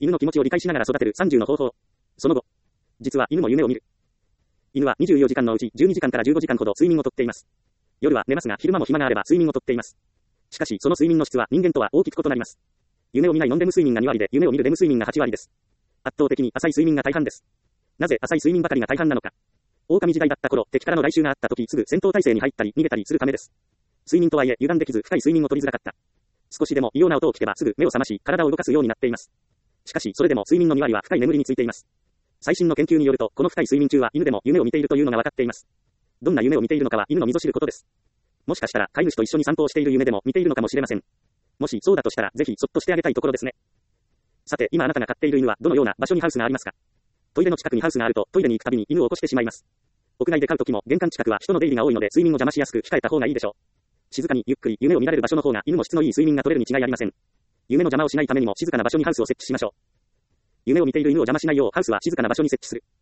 犬の気持ちを理解しながら育てる30の方法。その後。実は犬も夢を見る。犬は24時間のうち12時間から15時間ほど睡眠をとっています。夜は寝ますが昼間も暇があれば睡眠をとっています。しかしその睡眠の質は人間とは大きく異なります。夢を見ないノンレム睡眠が2割で夢を見るレム睡眠が8割です。圧倒的に浅い睡眠が大半です。なぜ浅い睡眠ばかりが大半なのか。狼時代だった頃、敵からの来襲があった時すぐ戦闘態勢に入ったり逃げたりするためです。睡眠とはいえ油断できず深い睡眠を取りづらかった。少しでも異様な音を聞けばすぐ目を覚まし体を動かすようになっています。しかしそれでも睡眠の2割は深い眠りについています。最新の研究によるとこの深い睡眠中は犬でも夢を見ているというのが分かっています。どんな夢を見ているのかは犬のみぞ知ることです。もしかしたら飼い主と一緒に散歩をしている夢でも見ているのかもしれません。もしそうだとしたらぜひそっとしてあげたいところですね。さて今あなたが飼っている犬はどのような場所にハウスがありますか。トイレの近くにハウスがあるとトイレに行くたびに犬を起こしてしまいます。屋外で飼うときも玄関近くは人の出入りが多いので睡眠を邪魔しやすく控えた方がいいでしょう。静かにゆっくり夢を見られる場所の方が犬も質のいい睡眠が取れるに違いありません。夢の邪魔をしないためにも静かな場所にハウスを設置しましょう。夢を見ている犬を邪魔しないようハウスは静かな場所に設置する。